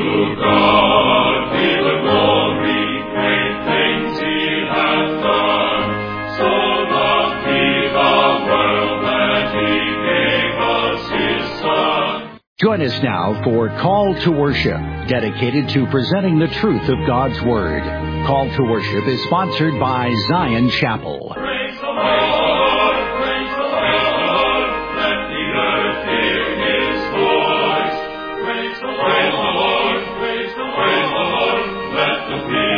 God be the glory, great things he hath done. So loved he the world that he gave us his Son. Join us now for Call to Worship, dedicated to presenting the truth of God's Word. Call to Worship is sponsored by Zion Chapel. Praise the Lord, praise the Lord, let the earth hear his voice. Praise the Lord, praise the Lord, let the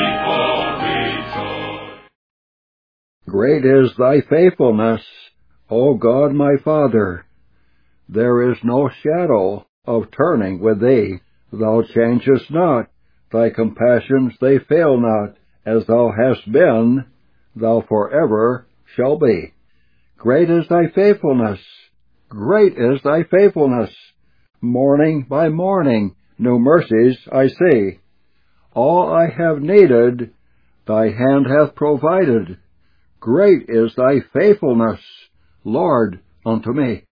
people rejoice. Great is thy faithfulness, O God my Father. There is no shadow of turning with thee. Thou changest not. Thy compassions, they fail not. As thou hast been, thou forever shall be. Great is thy faithfulness. Great is thy faithfulness. Morning by morning, new mercies I see. All I have needed, thy hand hath provided. Great is thy faithfulness, Lord, unto me.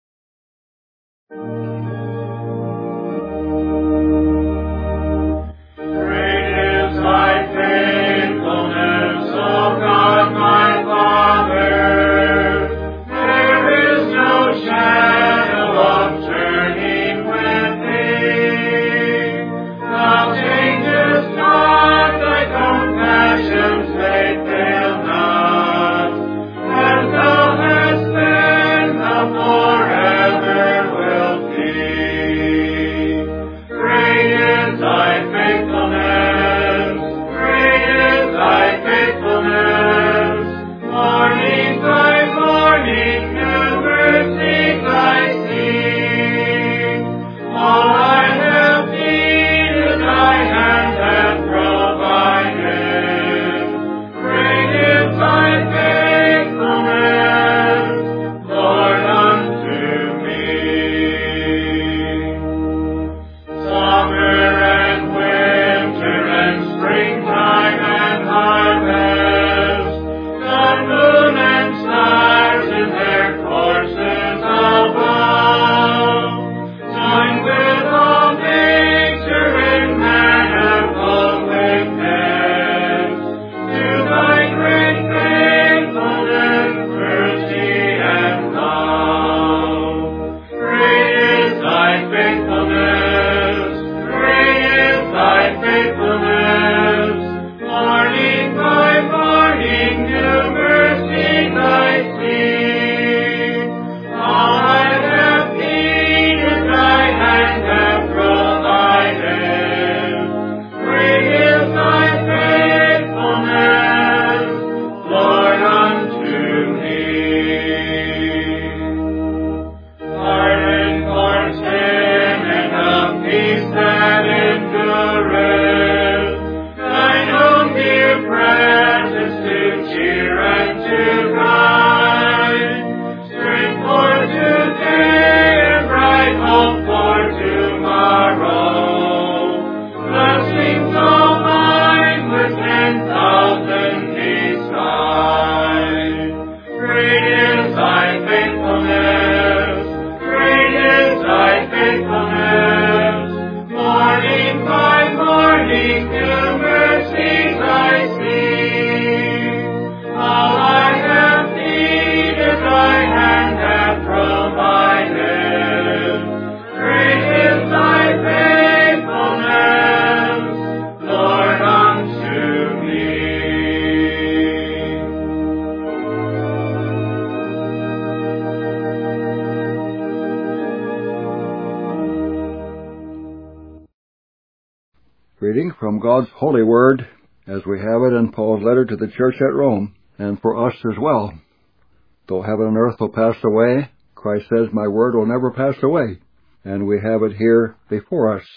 Reading from God's holy word, as we have it in Paul's letter to the church at Rome, and for us as well. Though heaven and earth will pass away, Christ says, my word will never pass away. And we have it here before us.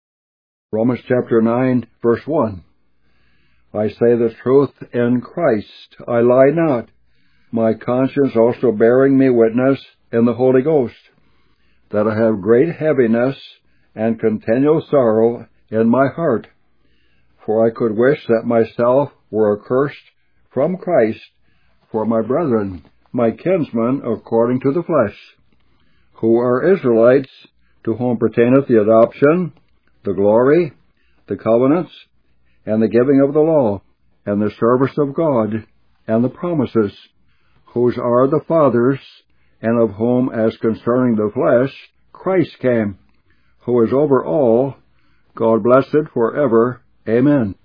Romans chapter 9, verse 1. I say the truth in Christ, I lie not, my conscience also bearing me witness in the Holy Ghost, that I have great heaviness and continual sorrow in my heart. For I could wish that myself were accursed from Christ for my brethren, my kinsmen according to the flesh, who are Israelites, to whom pertaineth the adoption, the glory, the covenants, and the giving of the law, and the service of God, and the promises, whose are the fathers, and of whom, as concerning the flesh, Christ came, who is over all, God blessed for ever. Amen.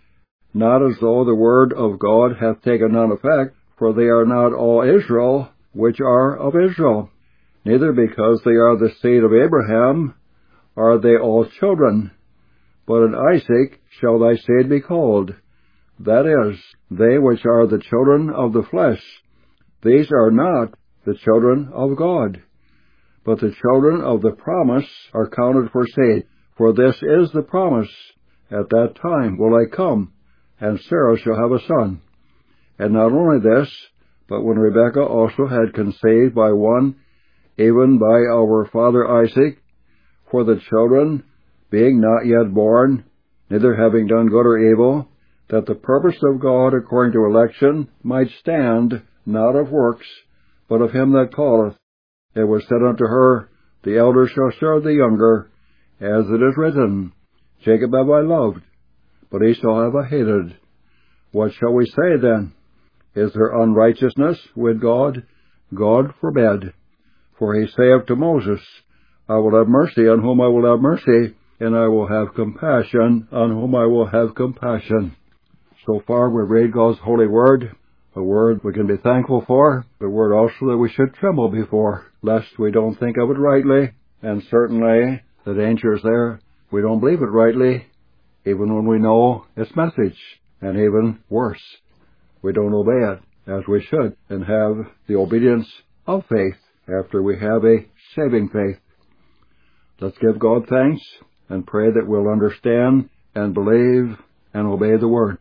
Not as though the word of God hath taken none effect, for they are not all Israel which are of Israel, neither because they are the seed of Abraham are they all children, but in Isaac shall thy seed be called. That is, they which are the children of the flesh, these are not the children of God. But the children of the promise are counted for seed. For this is the promise, at that time will I come, and Sarah shall have a son. And not only this, but when Rebekah also had conceived by one, even by our father Isaac, for the children being not yet born, neither having done good or evil, that the purpose of God according to election might stand, not of works, but of him that calleth. It was said unto her, The elder shall serve the younger, as it is written, Jacob have I loved, but Esau have I hated. What shall we say then? Is there unrighteousness with God? God forbid. For he saith to Moses, I will have mercy on whom I will have mercy, and I will have compassion on whom I will have compassion. So far we read God's holy word, a word we can be thankful for, the word also that we should tremble before, lest we don't think of it rightly, and certainly the danger is there. We don't believe it rightly, even when we know its message, and even worse, we don't obey it as we should, and have the obedience of faith after we have a saving faith. Let's give God thanks and pray that we'll understand and believe and obey the word.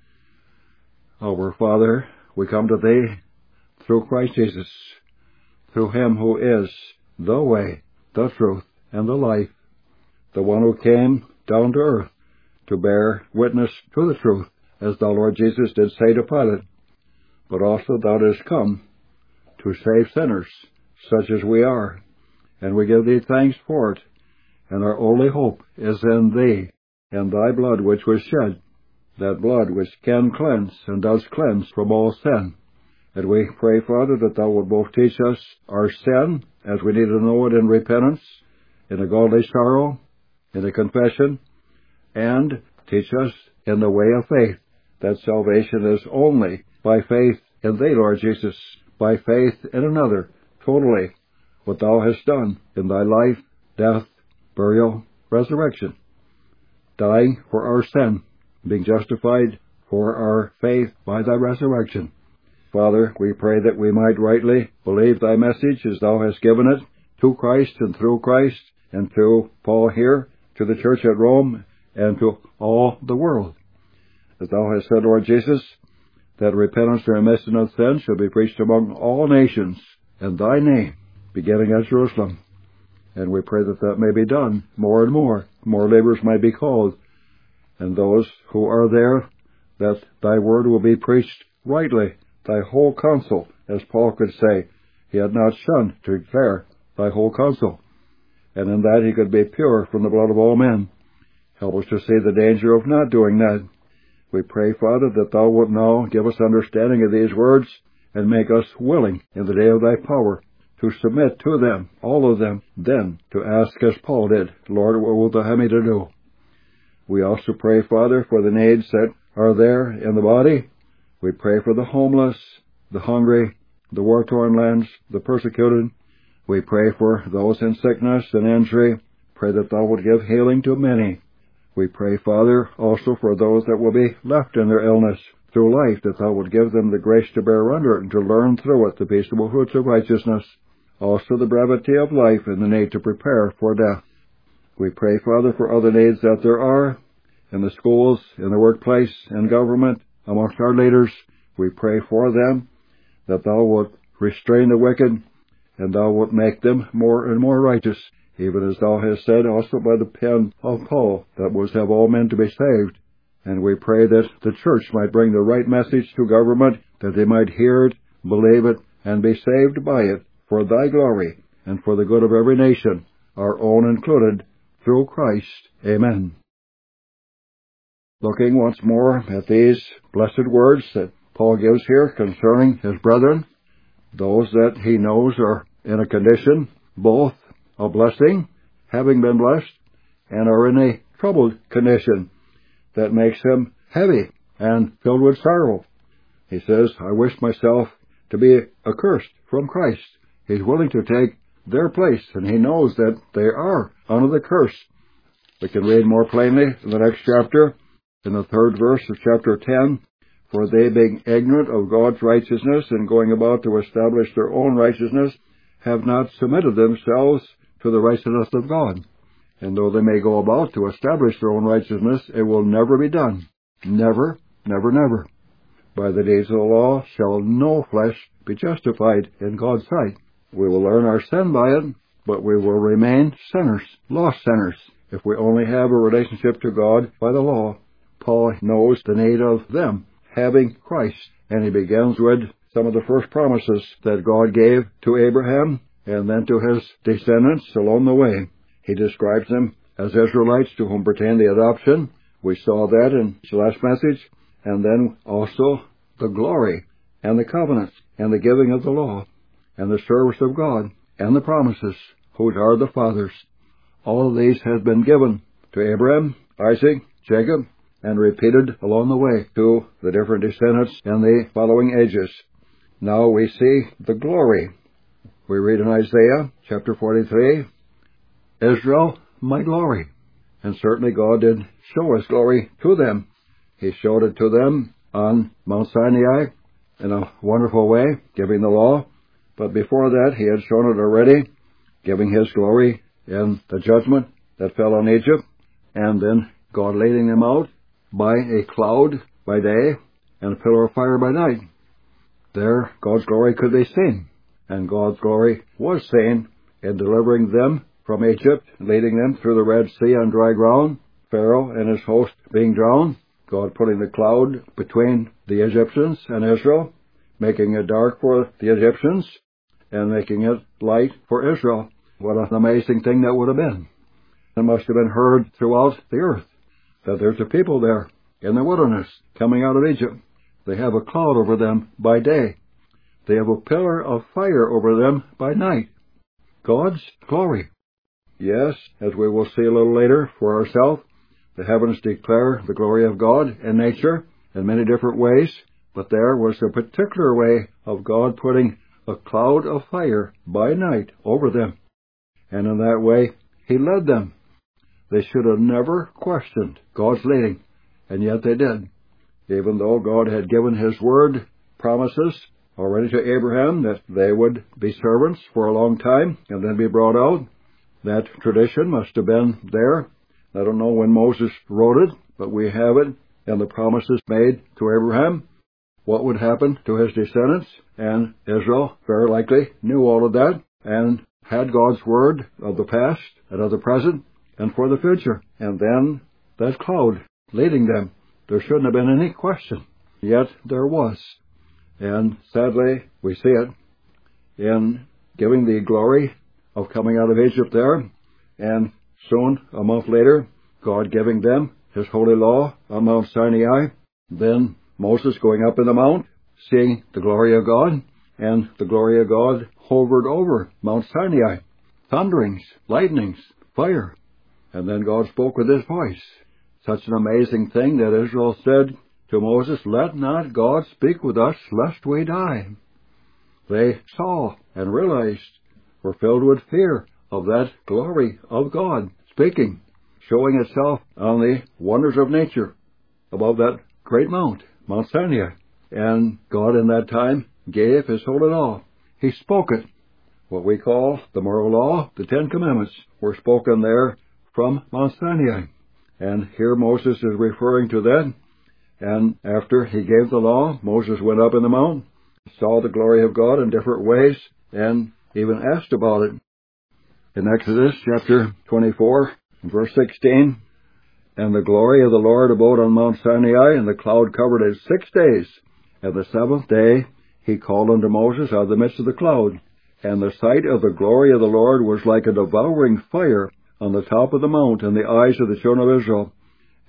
Our Father, we come to Thee through Christ Jesus, through Him who is the way, the truth, and the life, the one who came down to earth to bear witness to the truth, as the Lord Jesus did say to Pilate, but also Thou didst come to save sinners, such as we are, and we give Thee thanks for it, and our only hope is in Thee, and Thy blood which was shed, that blood which can cleanse and does cleanse from all sin. And we pray, Father, that Thou wilt both teach us our sin, as we need to know it in repentance, in a godly sorrow, in a confession, and teach us in the way of faith, that salvation is only by faith in Thee, Lord Jesus, by faith in another, totally, what Thou hast done in Thy life, death, burial, resurrection, dying for our sin, being justified for our faith by Thy resurrection. Father, we pray that we might rightly believe Thy message as Thou hast given it to Christ and through Christ and through Paul here, to the church at Rome, and to all the world. As Thou hast said, Lord Jesus, that repentance and remission of sin shall be preached among all nations, in Thy name, beginning at Jerusalem. And we pray that that may be done more and more laborers might be called, and those who are there, that Thy word will be preached rightly, Thy whole counsel, as Paul could say, he had not shunned to declare Thy whole counsel, and in that he could be pure from the blood of all men. Help us to see the danger of not doing that. We pray, Father, that Thou wilt now give us understanding of these words, and make us willing in the day of Thy power to submit to them, all of them, then to ask as Paul did, Lord, what wilt Thou have me to do? We also pray, Father, for the needs that are there in the body. We pray for the homeless, the hungry, the war-torn lands, the persecuted. We pray for those in sickness and injury. Pray that Thou wilt give healing to many. We pray, Father, also for those that will be left in their illness through life, that Thou wilt give them the grace to bear under it and to learn through it the peaceable fruits of righteousness. Also the brevity of life and the need to prepare for death. We pray, Father, for other needs that there are in the schools, in the workplace, in government, amongst our leaders. We pray for them, that Thou wilt restrain the wicked, and Thou wilt make them more and more righteous, even as Thou hast said also by the pen of Paul, that was have all men to be saved. And we pray that the church might bring the right message to government, that they might hear it, believe it, and be saved by it, for Thy glory, and for the good of every nation, our own included, through Christ. Amen. Looking once more at these blessed words that Paul gives here concerning his brethren, those that he knows are in a condition both of blessing, having been blessed, and are in a troubled condition that makes him heavy and filled with sorrow. He says, I wish myself to be accursed from Christ. He's willing to take their place, and he knows that they are under the curse. We can read more plainly in the next chapter, in the 3rd verse of chapter 10, for they being ignorant of God's righteousness and going about to establish their own righteousness, have not submitted themselves to the righteousness of God. And though they may go about to establish their own righteousness, it will never be done. Never, never, never. By the deeds of the law shall no flesh be justified in God's sight. We will earn our sin by it, but we will remain sinners, lost sinners, if we only have a relationship to God by the law. Paul knows the need of them having Christ, and he begins with some of the first promises that God gave to Abraham and then to his descendants along the way. He describes them as Israelites to whom pertain the adoption. We saw that in the last message. And then also the glory and the covenants and the giving of the law and the service of God and the promises, whose are the fathers. All of these has been given to Abraham, Isaac, Jacob, and repeated along the way to the different descendants in the following ages. Now we see the glory. We read in Isaiah chapter 43, Israel, my glory. And certainly God did show his glory to them. He showed it to them on Mount Sinai in a wonderful way, giving the law. But before that, he had shown it already, giving his glory in the judgment that fell on Egypt, and then God leading them out by a cloud by day and a pillar of fire by night. There, God's glory could be seen, and God's glory was seen in delivering them from Egypt, leading them through the Red Sea on dry ground, Pharaoh and his host being drowned, God putting the cloud between the Egyptians and Israel, making it dark for the Egyptians, and making it light for Israel. What an amazing thing that would have been. It must have been heard throughout the earth that there's a people there in the wilderness coming out of Egypt. They have a cloud over them by day. They have a pillar of fire over them by night. God's glory. Yes, as we will see a little later for ourselves, the heavens declare the glory of God in nature in many different ways, but there was a particular way of God putting a cloud of fire by night over them. And in that way, he led them. They should have never questioned God's leading, and yet they did. Even though God had given his word, promises, already to Abraham that they would be servants for a long time and then be brought out, that tradition must have been there. I don't know when Moses wrote it, but we have it in the promises made to Abraham, what would happen to his descendants, and Israel very likely knew all of that and had God's word of the past and of the present and for the future. And then that cloud leading them. There shouldn't have been any question, yet there was. And sadly, we see it in giving the glory of coming out of Egypt there, and soon, a month later, God giving them his holy law on Mount Sinai, then Moses going up in the mount, seeing the glory of God, and the glory of God hovered over Mount Sinai, thunderings, lightnings, fire, and then God spoke with his voice. Such an amazing thing that Israel said to Moses, "Let not God speak with us, lest we die." They saw and realized, were filled with fear of that glory of God speaking, showing itself on the wonders of nature above that great mount, Mount Sinai. And God in that time gave his holy law. He spoke it. What we call the moral law, the 10 Commandments, were spoken there from Mount Sinai. And here Moses is referring to that. And after he gave the law, Moses went up in the mount, saw the glory of God in different ways, and even asked about it. In Exodus chapter 24, verse 16, "And the glory of the Lord abode on Mount Sinai, and the cloud covered it 6 days. And the 7th day he called unto Moses out of the midst of the cloud. And the sight of the glory of the Lord was like a devouring fire on the top of the mount in the eyes of the children of Israel.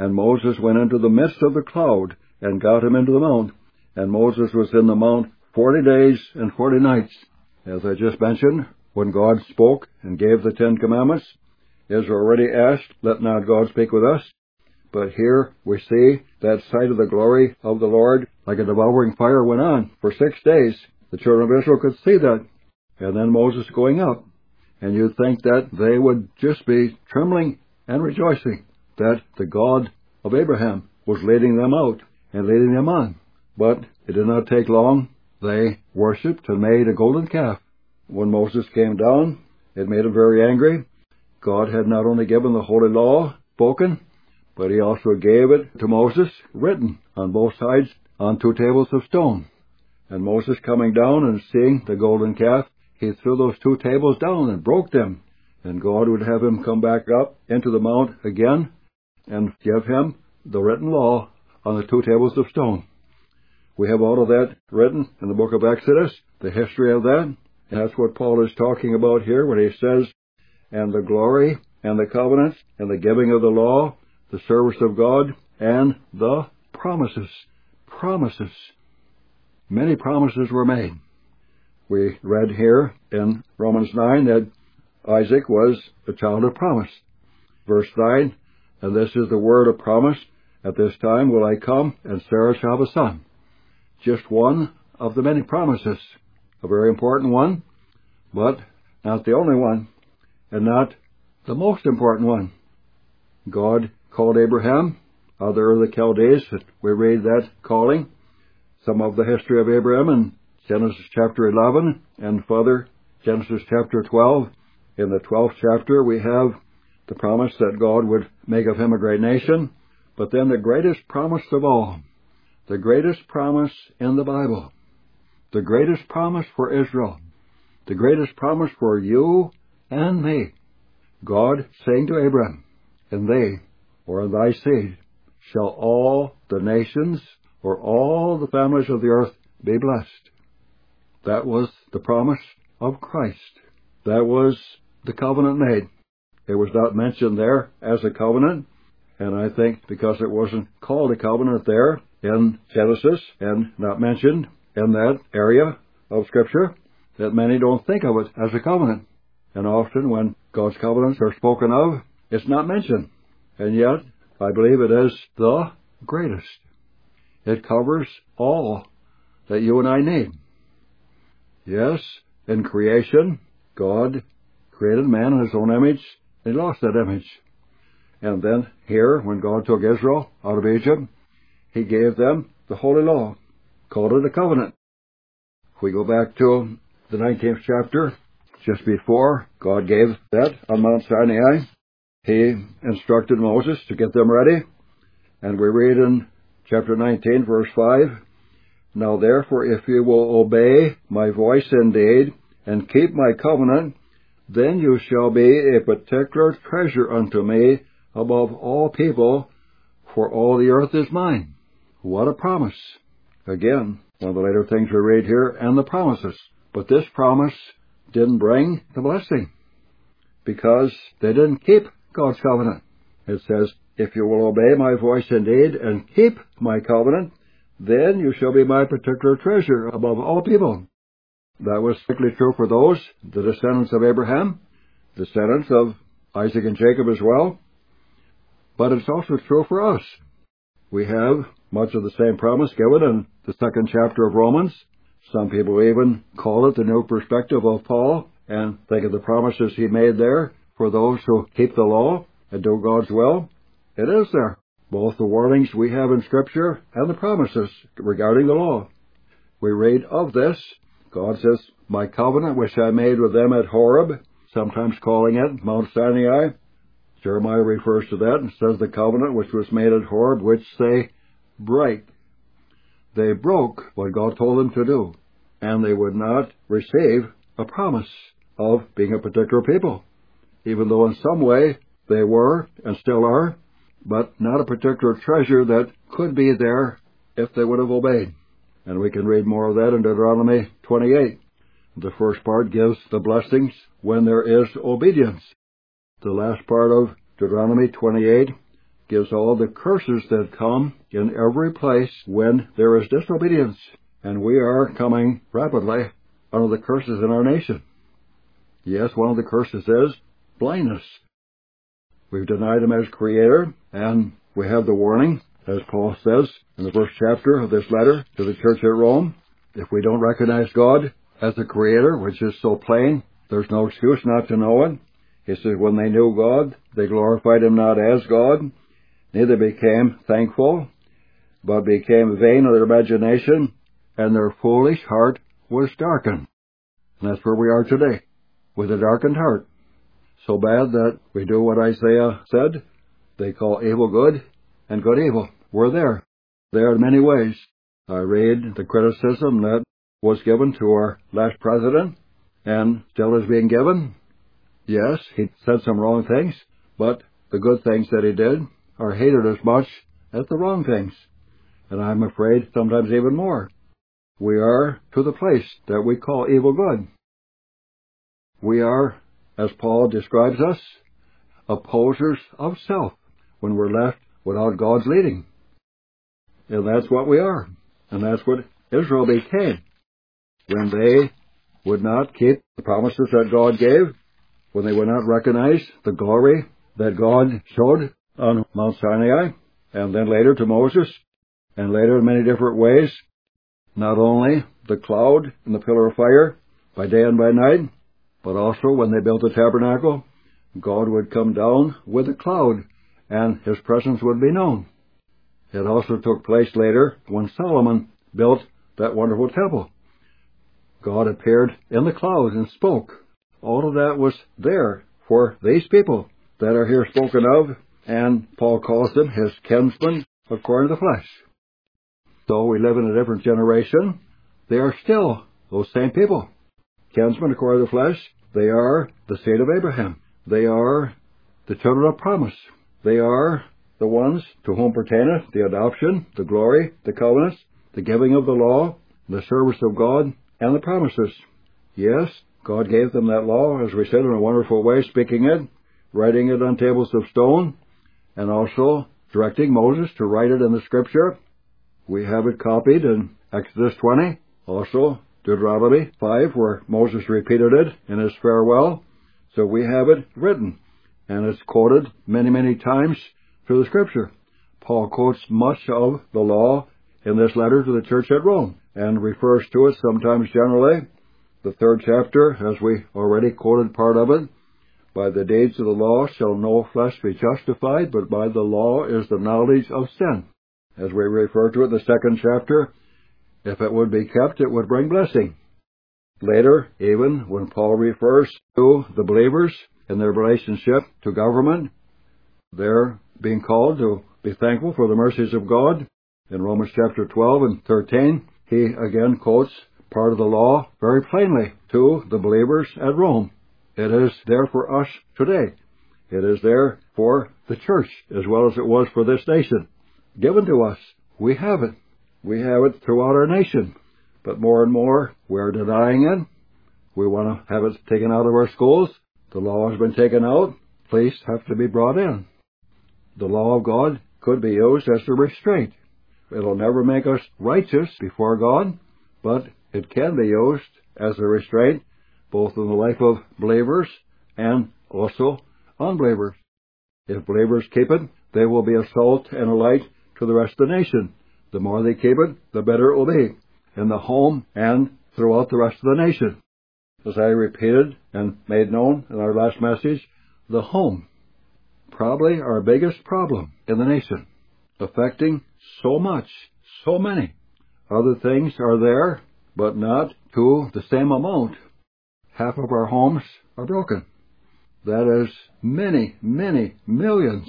And Moses went into the midst of the cloud, and got him into the mount. And Moses was in the mount 40 days and 40 nights. As I just mentioned, when God spoke and gave the 10 Commandments, Israel already asked, let not God speak with us? But here we see that sight of the glory of the Lord, like a devouring fire, went on for 6 days. The children of Israel could see that. And then Moses going up. And you'd think that they would just be trembling and rejoicing that the God of Abraham was leading them out and leading them on. But it did not take long. They worshipped and made a golden calf. When Moses came down, it made him very angry. God had not only given the holy law spoken, but he also gave it to Moses written on both sides on 2 tables of stone. And Moses coming down and seeing the golden calf, he threw those 2 tables down and broke them. And God would have him come back up into the mount again and give him the written law on the 2 tables of stone. We have all of that written in the book of Exodus, the history of that. And that's what Paul is talking about here when he says, and the glory and the covenants and the giving of the law, the service of God, and the promises. Promises. Many promises were made. We read here in Romans 9 that Isaac was a child of promise. Verse 9, and this is the word of promise, at this time will I come, and Sarah shall have a son. Just one of the many promises. A very important one, but not the only one, and not the most important one. God called Abraham out of the Chaldees. We read that calling. Some of the history of Abraham in Genesis chapter 11, and further Genesis chapter 12. In the 12th chapter we have the promise that God would make of him a great nation. But then the greatest promise of all, the greatest promise in the Bible, the greatest promise for Israel, the greatest promise for you and me, God saying to Abraham, and they, or in thy seed, shall all the nations, or all the families of the earth be blessed. That was the promise of Christ. That was the covenant made. It was not mentioned there as a covenant, and I think because it wasn't called a covenant there in Genesis and not mentioned in that area of Scripture, that many don't think of it as a covenant. And often when God's covenants are spoken of, it's not mentioned. And yet, I believe it is the greatest. It covers all that you and I need. Yes, in creation, God created man in his own image, and he lost that image. And then here, when God took Israel out of Egypt, he gave them the holy law, called it a covenant. If we go back to the 19th chapter, just before God gave that on Mount Sinai, he instructed Moses to get them ready. And we read in chapter 19, verse 5, now therefore, if you will obey my voice indeed, and keep my covenant, then you shall be a particular treasure unto me above all people, for all the earth is mine. What a promise. Again, one of the later things we read here, and the promises. But this promise didn't bring the blessing, because they didn't keep God's covenant. It says, if you will obey my voice indeed, and keep my covenant, then you shall be my particular treasure above all people. That was strictly true for those, the descendants of Abraham, descendants of Isaac and Jacob as well. But it's also true for us. We have much of the same promise given in the 2nd chapter of Romans. Some people even call it the new perspective of Paul, and think of the promises he made there for those who keep the law and do God's will. It is there. Both the warnings we have in Scripture and the promises regarding the law. We read of this. God says, my covenant which I made with them at Horeb, sometimes calling it Mount Sinai. Jeremiah refers to that and says the covenant which was made at Horeb, which they break. They broke what God told them to do, and they would not receive a promise of being a particular people, even though in some way they were and still are, but not a particular treasure that could be there if they would have obeyed. And we can read more of that in Deuteronomy 28. The first part gives the blessings when there is obedience. The last part of Deuteronomy 28 gives all the curses that come in every place when there is disobedience. And we are coming rapidly under the curses in our nation. Yes, one of the curses is blindness. We've denied Him as Creator, and we have the warning, as Paul says in the first chapter of this letter to the church at Rome. If we don't recognize God as the Creator, which is so plain, there's no excuse not to know it. He says, when they knew God, they glorified Him not as God, neither became thankful, but became vain of their imagination, and their foolish heart was darkened. And that's where we are today, with a darkened heart. So bad that we do what Isaiah said. They call evil good and good evil. We're there. There in many ways. I read the criticism that was given to our last president and still is being given. Yes, he said some wrong things, but the good things that he did are hated as much as the wrong things. And I'm afraid sometimes even more. We are to the place that we call evil good. We are, as Paul describes us, opposers of self when we're left without God's leading. And that's what we are. And that's what Israel became when they would not keep the promises that God gave, when they would not recognize the glory that God showed on Mount Sinai, and then later to Moses, and later in many different ways. Not only the cloud and the pillar of fire by day and by night, but also when they built the tabernacle, God would come down with a cloud and His presence would be known. It also took place later when Solomon built that wonderful temple. God appeared in the cloud and spoke. All of that was there for these people that are here spoken of, and Paul calls them His kinsmen according to the flesh. So we live in a different generation. They are still those same people. Kinsmen according to the flesh, they are the seed of Abraham. They are the children of promise. They are the ones to whom pertaineth the adoption, the glory, the covenants, the giving of the law, the service of God, and the promises. Yes, God gave them that law, as we said, in a wonderful way, speaking it, writing it on tables of stone, and also directing Moses to write it in the Scripture. We have it copied in Exodus 20, also Deuteronomy 5, where Moses repeated it in his farewell. So we have it written, and it's quoted many, many times through the Scripture. Paul quotes much of the law in this letter to the church at Rome, and refers to it sometimes generally. The 3rd chapter, as we already quoted part of it, by the deeds of the law shall no flesh be justified, but by the law is the knowledge of sin. As we refer to it in the 2nd chapter, if it would be kept, it would bring blessing. Later, even when Paul refers to the believers in their relationship to government, they're being called to be thankful for the mercies of God. In Romans chapter 12 and 13, he again quotes part of the law very plainly to the believers at Rome. It is there for us today. It is there for the church as well as it was for this nation. Given to us. We have it. We have it throughout our nation. But more and more, we're denying it. We want to have it taken out of our schools. The law has been taken out. Police have to be brought in. The law of God could be used as a restraint. It'll never make us righteous before God, but it can be used as a restraint both in the life of believers and also unbelievers. If believers keep it, they will be a salt and a light to the rest of the nation. The more they keep it, the better it will be in the home and throughout the rest of the nation. As I repeated and made known in our last message, the home, probably our biggest problem in the nation, affecting so much, so many. Other things are there, but not to the same amount. Half of our homes are broken. That is many, many millions.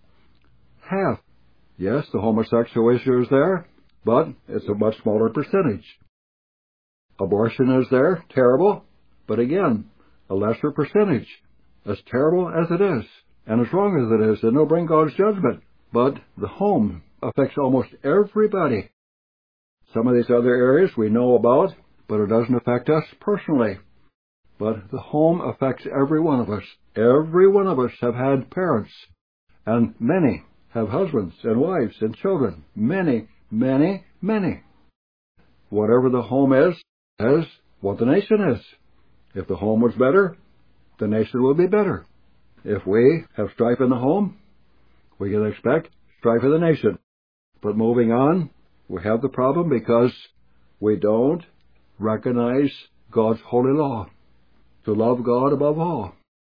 Half. Yes, the homosexual issue is there, but it's a much smaller percentage. Abortion is there, terrible, but again, a lesser percentage. As terrible as it is, and as wrong as it is, and it'll bring God's judgment. But the home affects almost everybody. Some of these other areas we know about, but it doesn't affect us personally. But the home affects every one of us. Every one of us have had parents, and many have husbands and wives and children. Many, many, many. Whatever the home is what the nation is. If the home was better, the nation will be better. If we have strife in the home, we can expect strife in the nation. But moving on, we have the problem because we don't recognize God's holy law, to love God above all.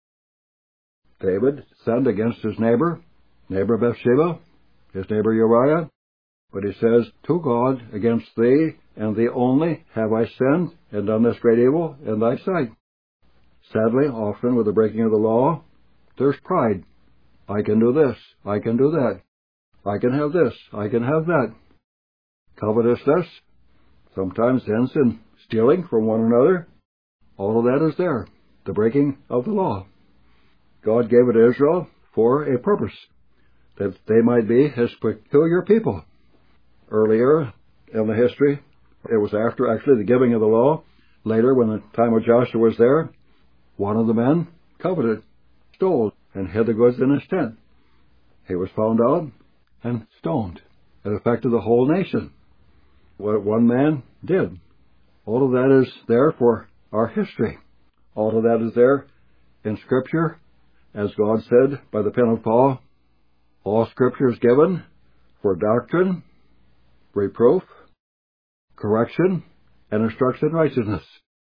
David sinned against his neighbor Bathsheba, his neighbor Uriah, but he says, to God, against thee and thee only have I sinned and done this great evil in thy sight. Sadly, often with the breaking of the law, there's pride. I can do this, I can do that. I can have this, I can have that. Covetousness sometimes ends in stealing from one another. All of that is there, the breaking of the law. God gave it to Israel for a purpose, that they might be His peculiar people. Earlier in the history, it was after actually the giving of the law. Later, when the time of Joshua was there, one of the men coveted, stole, and hid the goods in his tent. He was found out and stoned. It affected the whole nation. What one man did. All of that is there for our history. All of that is there in Scripture. As God said by the pen of Paul, all Scripture is given for doctrine, reproof, correction, and instruction in righteousness.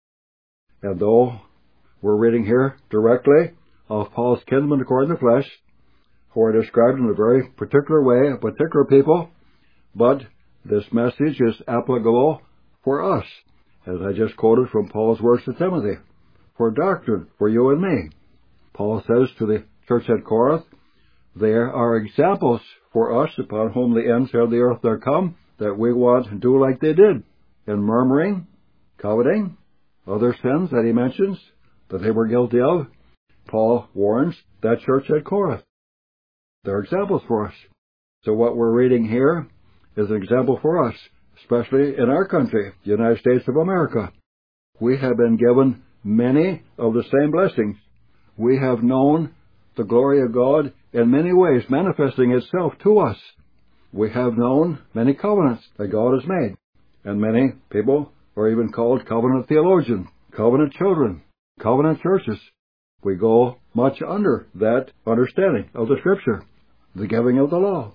And though we're reading here directly of Paul's kinsmen according to flesh, who are described in a very particular way, a particular people, but this message is applicable for us, as I just quoted from Paul's words to Timothy, for doctrine, for you and me. Paul says to the church at Corinth, there are examples for us upon whom the ends of the earth are come, that we want to do like they did, in murmuring, coveting, other sins that he mentions that they were guilty of. Paul warns that church at Corinth. They're examples for us. So what we're reading here is an example for us, especially in our country, the United States of America. We have been given many of the same blessings. We have known the glory of God in many ways, manifesting itself to us. We have known many covenants that God has made, and many people are even called covenant theologians, covenant children, covenant churches. We go much under that understanding of the Scripture, the giving of the law.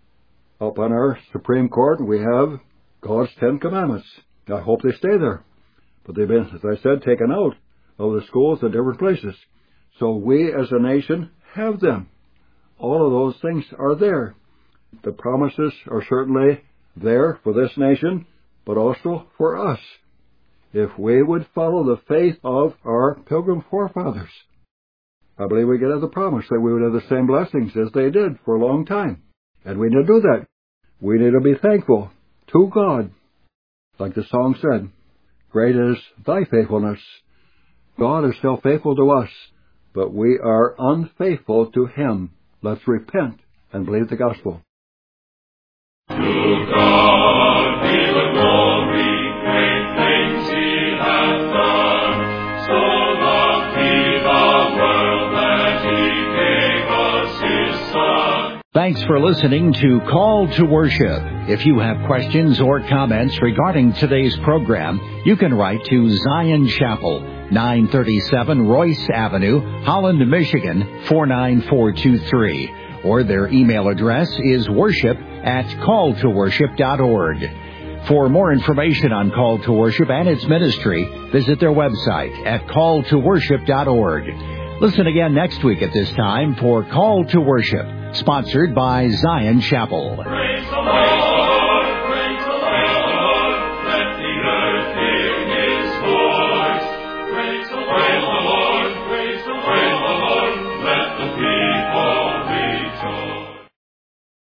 Up on our Supreme Court, we have God's 10 Commandments. I hope they stay there. But they've been, as I said, taken out of the schools in different places. So we as a nation have them. All of those things are there. The promises are certainly there for this nation, but also for us, if we would follow the faith of our pilgrim forefathers. I believe we could have the promise that we would have the same blessings as they did for a long time. And we need to do that. We need to be thankful to God. Like the song said, great is thy faithfulness. God is still faithful to us, but we are unfaithful to Him. Let's repent and believe the gospel. To God be the glory, great things He hath done. So loved He the world that He gave us His Son. Thanks for listening to Call to Worship. If you have questions or comments regarding today's program, you can write to Zion Chapel, 937 Royce Avenue, Holland, Michigan, 49423. Or their email address is worship@calltoworship.org. For more information on Call to Worship and its ministry, visit their website at calltoworship.org. Listen again next week at this time for Call to Worship, sponsored by Zion Chapel. Praise the Lord.